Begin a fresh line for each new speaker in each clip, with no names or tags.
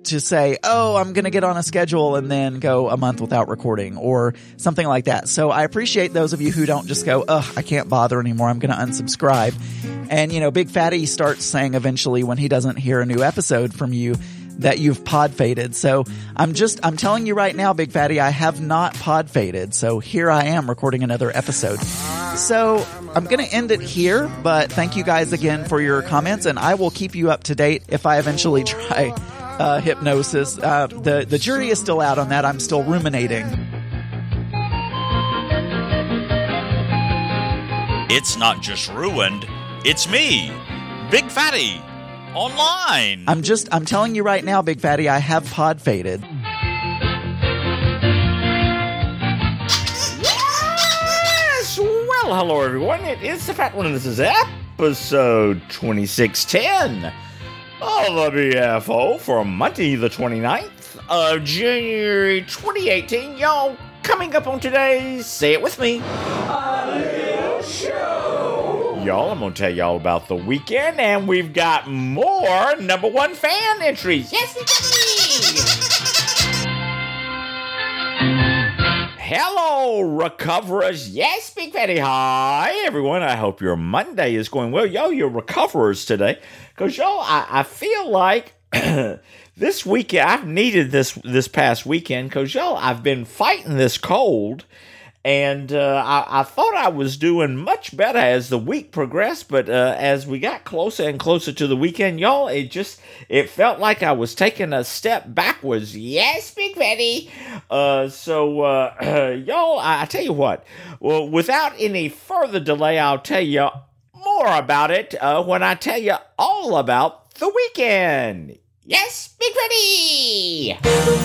to say, oh, I'm going to get on a schedule and then go a month without recording or something like that. So I appreciate those of you who don't just go, ugh, I can't bother anymore, I'm going to unsubscribe. And, Big Fatty starts saying eventually when he doesn't hear a new episode from you that you've pod faded. So I'm telling you right now, Big Fatty, I have not pod faded. So here I am recording another episode. So I'm going to end it here, but thank you guys again for your comments, and I will keep you up to date if I eventually try hypnosis. The jury is still out on that. I'm still ruminating.
It's not just ruined, it's me, Big Fatty, online.
I'm telling you right now, Big Fatty, I have pod faded.
Yes! Well, hello everyone. It is the Fat One, and this is episode 2610 of the BFO for Monday the 29th of January 2018. Y'all, coming up on today's Say It With Me, a little show. Y'all, I'm going to tell y'all about the weekend, and we've got more number one fan entries. Yes, we do! Hello, recoverers. Yes, Big Fatty. Hi, everyone. I hope your Monday is going well. Yo, you're recoverers today. Because, y'all, I feel like this weekend, I've needed this past weekend. Because, y'all, I've been fighting this cold. And I thought I was doing much better as the week progressed, but as we got closer and closer to the weekend, y'all, it felt like I was taking a step backwards. Yes, Big Fatty. Y'all, I tell you what. Well, without any further delay, I'll tell you more about it when I tell you all about the weekend. Yes, Big Fatty.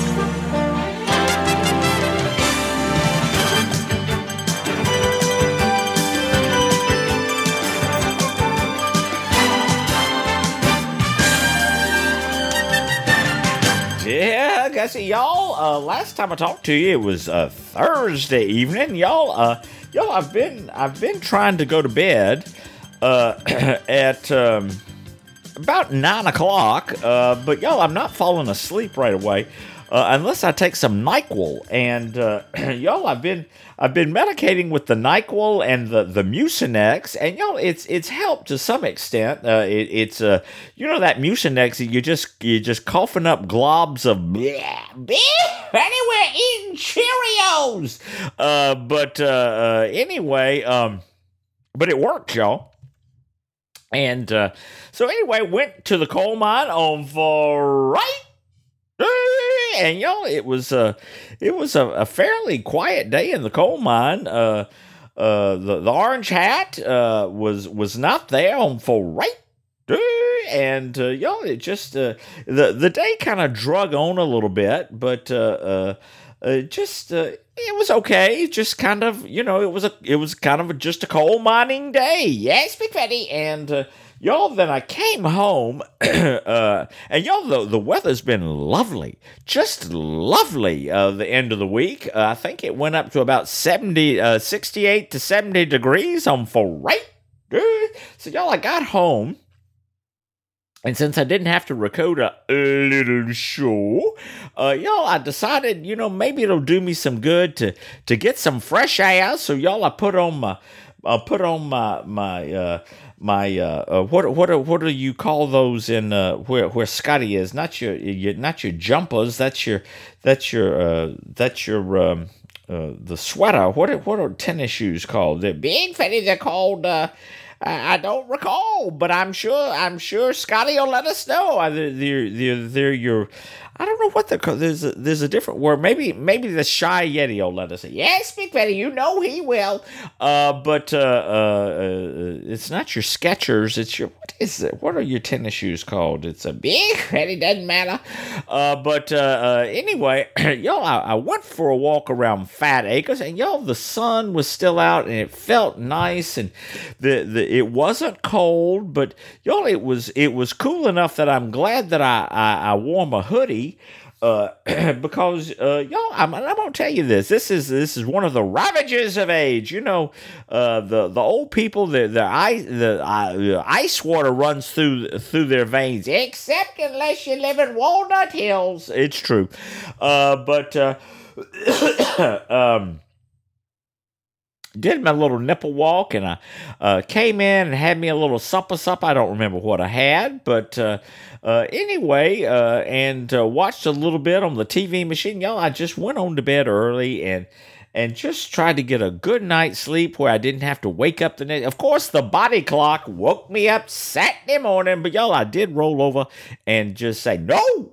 Yeah, guys, y'all, last time I talked to you, it was Thursday evening. Y'all, I've been trying to go to bed at about 9 o'clock, but y'all, I'm not falling asleep right away unless I take some NyQuil. And y'all, I've been medicating with the NyQuil and the Mucinex, and y'all, it's helped to some extent. It's you know that Mucinex, you're just coughing up globs of bleh, anyway, eating Cheerios. Anyway, but it worked, y'all. And so anyway, went to the coal mine on Friday. And y'all, it was a fairly quiet day in the coal mine. The orange hat was not there on Friday, and y'all, it just the day kind of drug on a little bit, but it was okay. Just kind of, it was kind of just a coal mining day. Yes, Big Fatty. And y'all, then I came home, and y'all, the weather's been lovely, just lovely. The end of the week, I think it went up to about 68 to 70 degrees on Friday. So y'all, I got home. And since I didn't have to record a little show, y'all, I decided, maybe it'll do me some good to get some fresh air. So y'all, I put on my what do you call those in where Scotty is? Not your jumpers. That's your the sweater. What are tennis shoes called? They're Big Fatty. They're called. I don't recall, but I'm sure Scotty will let us know. They're your. I don't know what they're called. There's a different word. Maybe the Shy Yeti will let us know. Yes, Big Fatty, he will. But it's not your Skechers. It's your, what is it? What are your tennis shoes called? It's a Big Fatty, doesn't matter. Anyway, y'all, I went for a walk around Fat Acres, and y'all, the sun was still out, and it felt nice, and it wasn't cold, but y'all, it was cool enough that I'm glad that I wore my hoodie. me. Because y'all, I'm gonna tell you this. This is one of the ravages of age. You know, the old people, the ice water runs through their veins, except unless you live in Walnut Hills. It's true, but did my little nipple walk, and I came in and had me a little supper. I don't remember what I had, but anyway, and watched a little bit on the TV machine. Y'all, I just went on to bed early and just tried to get a good night's sleep where I didn't have to wake up the next. Of course, the body clock woke me up Saturday morning, but y'all, I did roll over and just say, no!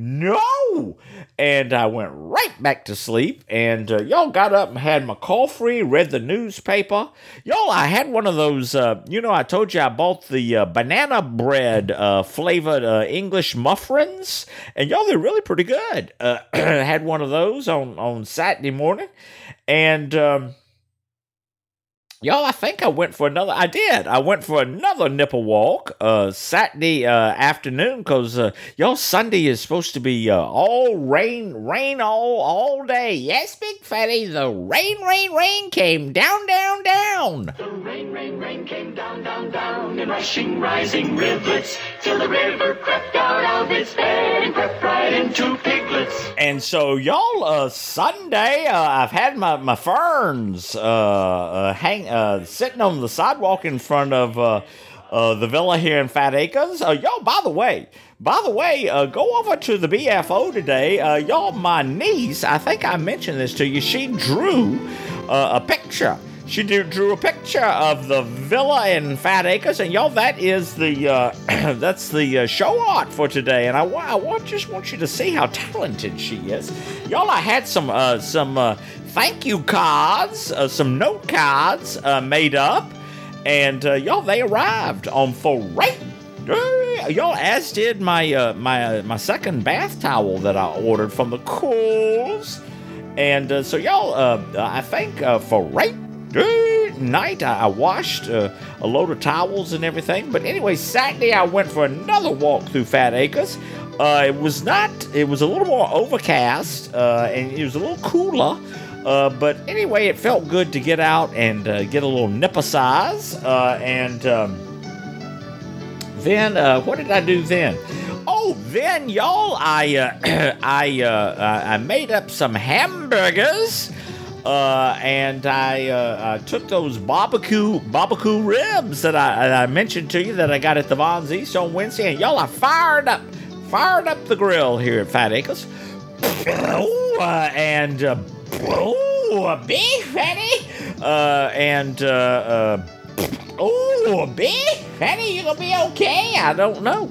And I went right back to sleep, and y'all got up and had my coffee, read the newspaper. Y'all, I had one of those, I told you I bought the banana bread flavored English muffins, and y'all, they're really pretty good. Had one of those on Saturday morning, and y'all, I think I went for another. I did. I went for another nipple walk Saturday afternoon because y'all, Sunday is supposed to be all rain all day. Yes, Big Fatty, the rain came down.
The rain came down in rushing, rising rivulets till the river crept out of its bed and crept right into Piglets.
And so, y'all, Sunday, I've had my ferns sitting on the sidewalk in front of the villa here in Fat Acres. Y'all, by the way, go over to the BFO today. Y'all, my niece, I think I mentioned this to you, she drew a picture. She drew a picture of the villa in Fat Acres, and y'all, that is the that's the show art for today. And I just want you to see how talented she is. Y'all, I had some thank you cards, some note cards made up, and y'all, they arrived on Friday. Y'all, as did my second bath towel that I ordered from the Kohl's, and so y'all, I think Friday night I washed a load of towels and everything. But anyway, Saturday I went for another walk through Fat Acres. It was a little more overcast, and it was a little cooler. But anyway, it felt good to get out and get a little nipple size. And then, what did I do then? Oh, then, y'all, I made up some hamburgers. And I took those barbecue ribs that I mentioned to you that I got at the Von East on Wednesday, and y'all, I fired up the grill here at Fat Acres. Big Fatty, Big Fatty, you gonna be okay? I don't know,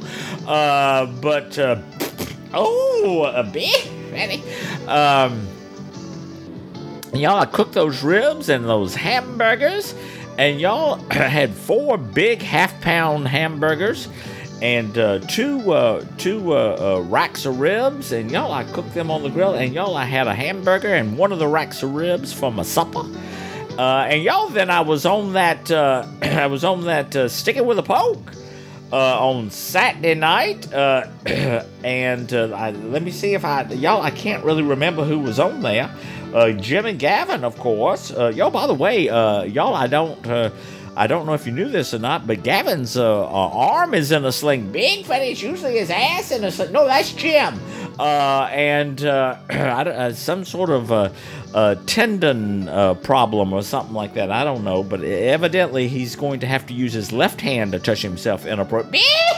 Big Fatty, y'all, I cooked those ribs and those hamburgers, and y'all had 4 big half-pound hamburgers and two racks of ribs, and y'all, I cooked them on the grill, and y'all, I had a hamburger and one of the racks of ribs for my supper, and y'all, then I was on that Sticking with a Poke on Saturday night, and let me see if I can't really remember who was on there. Jim and Gavin, of course. Y'all, by the way, y'all, I don't know if you knew this or not, but Gavin's arm is in a sling. Big Fatty, it's usually his ass in a sling. No, that's Jim. And some sort of tendon problem or something like that. I don't know, but evidently he's going to have to use his left hand to touch himself inappropriately.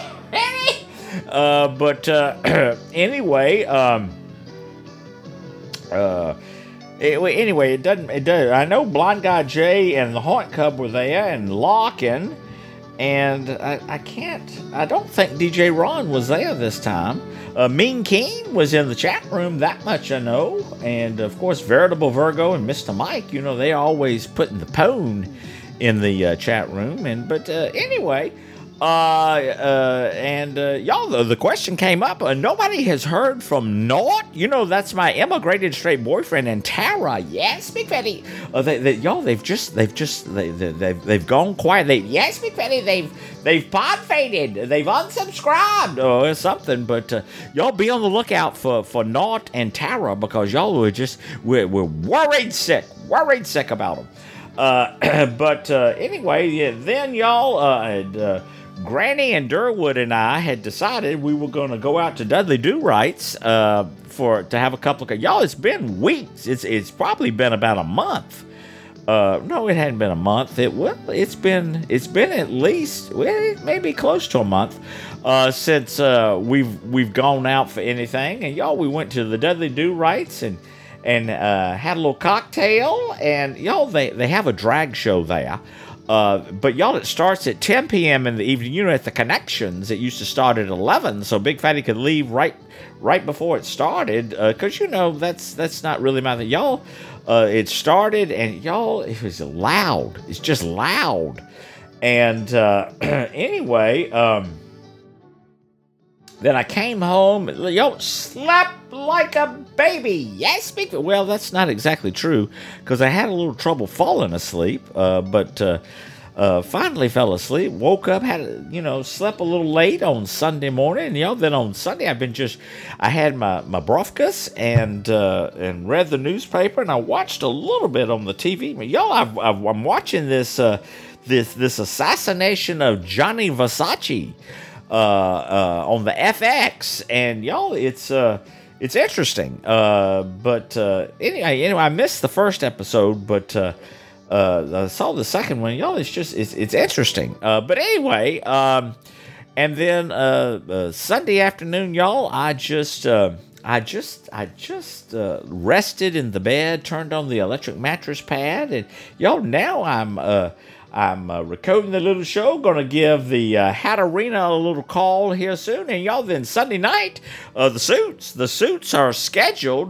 But anyway, anyway, it doesn't. I know Blind Guy Jay and the Haunt Cub were there, and Larkin, and I don't think DJ Ron was there this time. Mean Keen was in the chat room, that much I know, and of course Veritable Virgo and Mr. Mike, they're always putting the pone in the chat room. But anyway, Y'all, the question came up. Nobody has heard from Nort. You know, that's my immigrated straight boyfriend, and Tara. Yes, Big Fatty. They've gone quiet. Yes, Big Fatty. They've pod faded. They've unsubscribed or something. But y'all be on the lookout for Nort and Tara, because y'all we're worried sick about them. But anyway, yeah, then y'all Granny and Durwood and I had decided we were going to go out to Dudley Do Rights to have a couple of y'all. It's been weeks. It's probably been about a month. No, it hadn't been a month. It's been at least maybe close to a month since we've gone out for anything. And y'all, we went to the Dudley Do Rights and had a little cocktail. And y'all, they have a drag show there. But y'all, it starts at 10 p.m. in the evening. You know, at the Connections, it used to start at 11, so Big Fatty could leave right before it started. Because you know that's not really my thing. Y'all, it started, and y'all, it was loud. It's just loud. And anyway, then I came home. Yo, slept like a baby. Yes, well, that's not exactly true, because I had a little trouble falling asleep. But finally fell asleep. Woke up, slept a little late on Sunday morning. Then on Sunday I had my brofkas and read the newspaper, and I watched a little bit on the TV. Y'all, I'm watching this assassination of Gianni Versace on the FX, and y'all, it's interesting. But anyway, I missed the first episode, but I saw the second one. Y'all, it's interesting. But anyway, and then Sunday afternoon, y'all, I just rested in the bed, turned on the electric mattress pad, and y'all, now I'm recording the little show. Going to give the Hat Arena a little call here soon. And y'all, then Sunday night, the suits are scheduled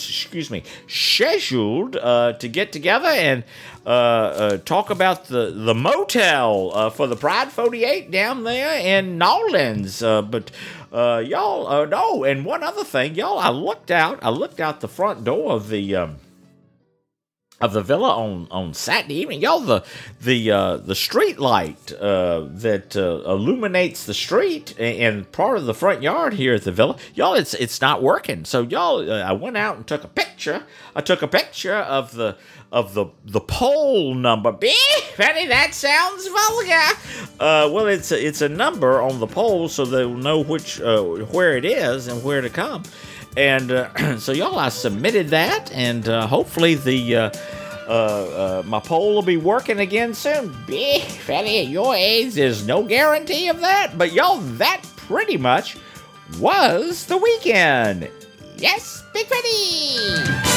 to get together and talk about the motel for the Pride 48 down there in Nolans. But y'all, no, and one other thing, y'all, I looked out the front door of the villa on Saturday evening. Y'all, the street light that illuminates the street and part of the front yard here at the villa, y'all, it's not working. So y'all, I went out and took a picture. I took a picture of the pole number. Fatty, that sounds vulgar. Well, it's a number on the pole, so they'll know where it is and where to come. And so y'all, I submitted that, and hopefully my poll will be working again soon. Big Fatty, at your age, there's no guarantee of that. But y'all, that pretty much was the weekend. Yes, Big Fatty.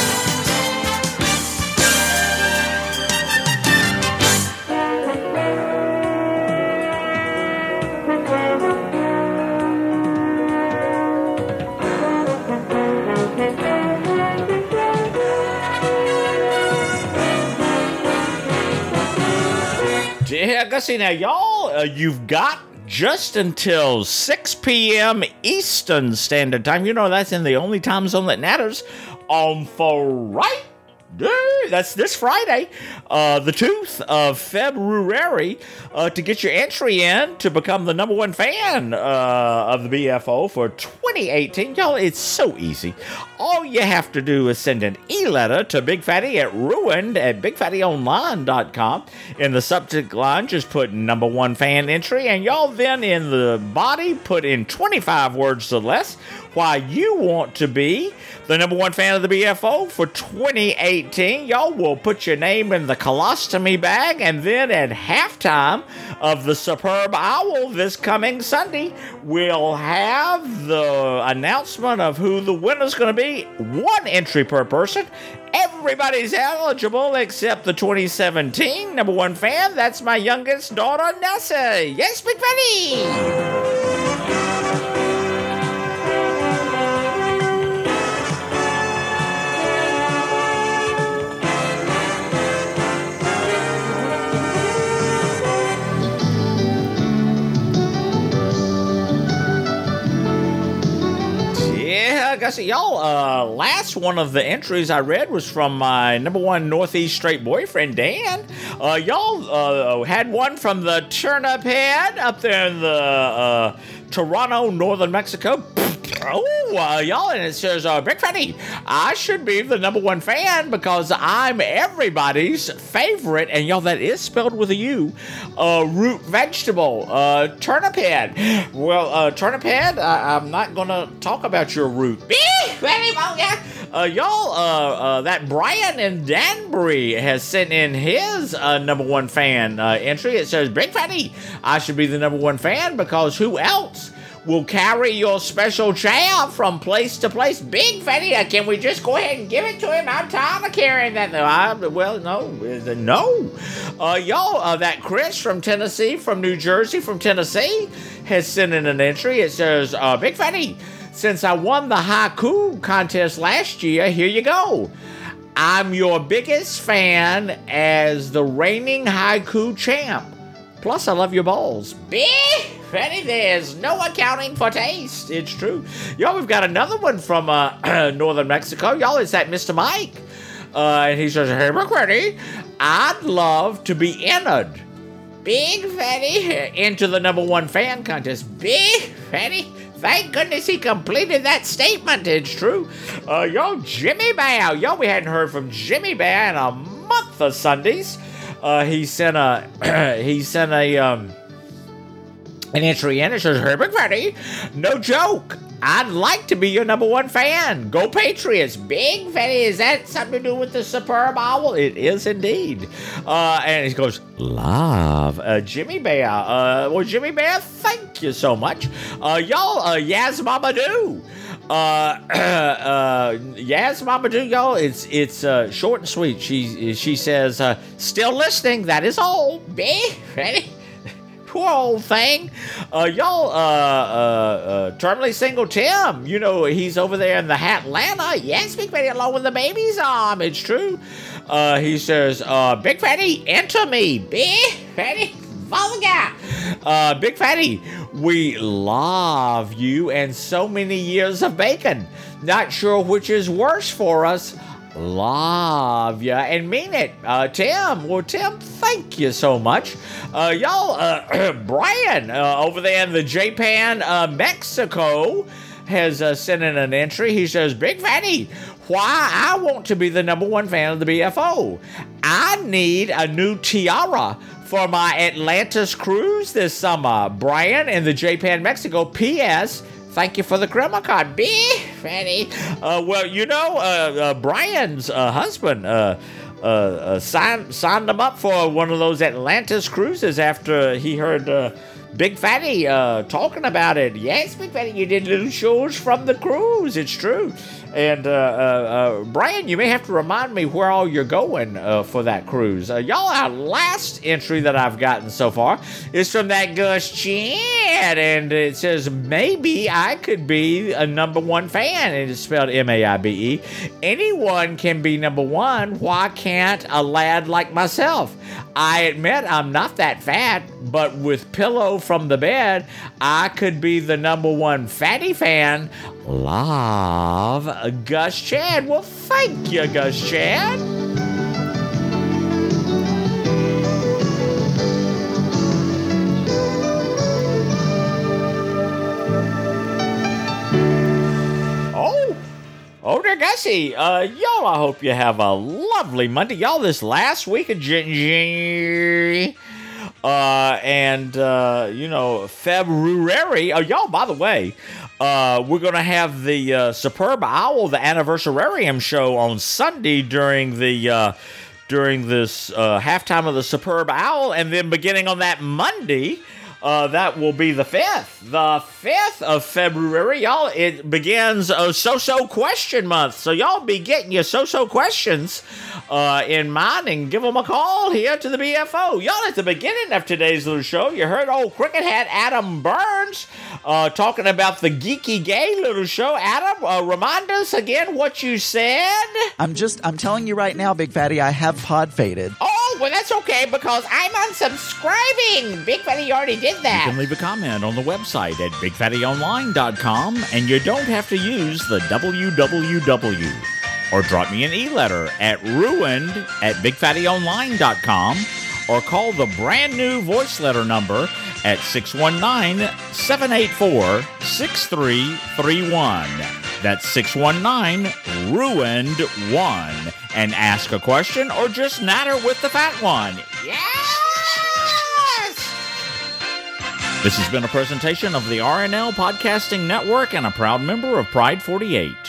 Yeah, I see now, y'all, you've got just until 6 p.m. Eastern Standard Time. You know, that's in the only time zone that matters on Friday. That's this Friday, the 2nd of February, to get your entry in to become the number one fan of the BFO for 2018. Y'all, it's so easy. All you have to do is send an e-letter to Big Fatty at ruined@bigfattyonline.com. In the subject line, just put number one fan entry, and y'all then in the body put in 25 words or less why you want to be the number one fan of the BFO for 2018. Y'all will put your name in the colostomy bag, and then at halftime of the Superb Owl this coming Sunday, we'll have the announcement of who the winner's going to be. One entry per person. Everybody's eligible except the 2017 number one fan. That's my youngest daughter, Nessa. Yes, Big Fatty. Gussie, y'all, last one of the entries I read was from my number one Northeast straight boyfriend, Dan. Y'all had one from the Turnip Head up there in the Toronto, northern Mexico. Oh, y'all, and it says, Big Fatty, I should be the number one fan because I'm everybody's favorite, and y'all, that is spelled with a U, root vegetable, turnip head. Well, turnip head, I'm not going to talk about your root. Y'all, that Brian in Danbury has sent in his number one fan entry. It says, Big Fatty, I should be the number one fan because who else will carry your special chair from place to place? Big Fatty, can we just go ahead and give it to him? I'm tired of carrying that. No. Y'all, that Chris from Tennessee, from New Jersey, from Tennessee, has sent in an entry. It says, Big Fatty, since I won the haiku contest last year, here you go. I'm your biggest fan as the reigning haiku champ. Plus, I love your balls. Big Fatty, there's no accounting for taste. It's true. Y'all, we've got another one from northern Mexico. Y'all, it's that Mr. Mike. And he says, Hey, Big Fatty, I'd love to be entered. Big Fatty, into the number one fan contest. Big Fatty, thank goodness he completed that statement. It's true. Y'all, Jimmy Bear. Y'all, we hadn't heard from Jimmy Bear in a month of Sundays. He sent an entry in. It says, Hey, Big Fatty, no joke, I'd like to be your number one fan. Go Patriots. Big Fatty, is that something to do with the Superb Owl? It is indeed. And he goes, love. Jimmy Bear. Well, Jimmy Bear, thank you so much. Y'all, Yaz Mama Do. Yaz Mama Do, y'all, it's short and sweet. She says, still listening, that is all. Big Fatty. Poor old thing. Y'all, terminally single Tim, you know, he's over there in the Atlanta. Yes, Big Fatty, along with the baby's arm. It's true. He says, Big Fatty, enter me. Big Fatty, Volga. Big Fatty, we love you and so many years of bacon. Not sure which is worse for us. Love ya and mean it. Tim, well, Tim, thank you so much. Y'all, Brian, over there in the Japan, Mexico, has sent in an entry. He says, Big Fatty, why I want to be the number one fan of the BFO. I need a new tiara for my Atlantis cruise this summer. Brian in the Japan, Mexico. P.S. Thank you for the crema card. Big Fatty. Well, you know, Brian's husband signed him up for one of those Atlantis cruises after he heard Big Fatty talking about it. Yes, Big Fatty, you did little shows from the cruise. It's true. And Brian, you may have to remind me where all you're going for that cruise. Y'all, our last entry that I've gotten so far is from that Gus Chad, and it says, maybe I could be a number one fan, and it's spelled M-A-I-B-E. Anyone can be number one. Why can't a lad like myself? I admit I'm not that fat, but with pillow from the bed, I could be the number one fatty fan. Love, Gus Chad. Well, thank you, Gus Chad. Oh, there, Gussie. Y'all, I hope you have a lovely Monday. Y'all, this last week of January, February. Oh, y'all, by the way, we're going to have the Superb Owl, the Anniversarium show on Sunday during this halftime of the Superb Owl, and then beginning on that Monday, that will be the 5th. The 5th of February, y'all, it begins a So-So question month. So y'all be getting your So-So questions in mind and give them a call here to the BFO. Y'all, at the beginning of today's little show, you heard old Cricket Hat Adam Burns talking about the geeky gay little show. Adam, remind us again what you said.
I'm telling you right now, Big Fatty, I have pod faded.
Oh, Well, that's okay because I'm unsubscribing. Big Fatty already did that. You can leave a comment on the website at bigfattyonline.com, and you don't have to use the www. Or drop me an e-letter at ruined@bigfattyonline.com, or call the brand new voice letter number at 619-784-6331. That's 619-RUINED-1. And ask a question or just natter with the fat one. Yes! This has been a presentation of the RNL Podcasting Network and a proud member of Pride 48.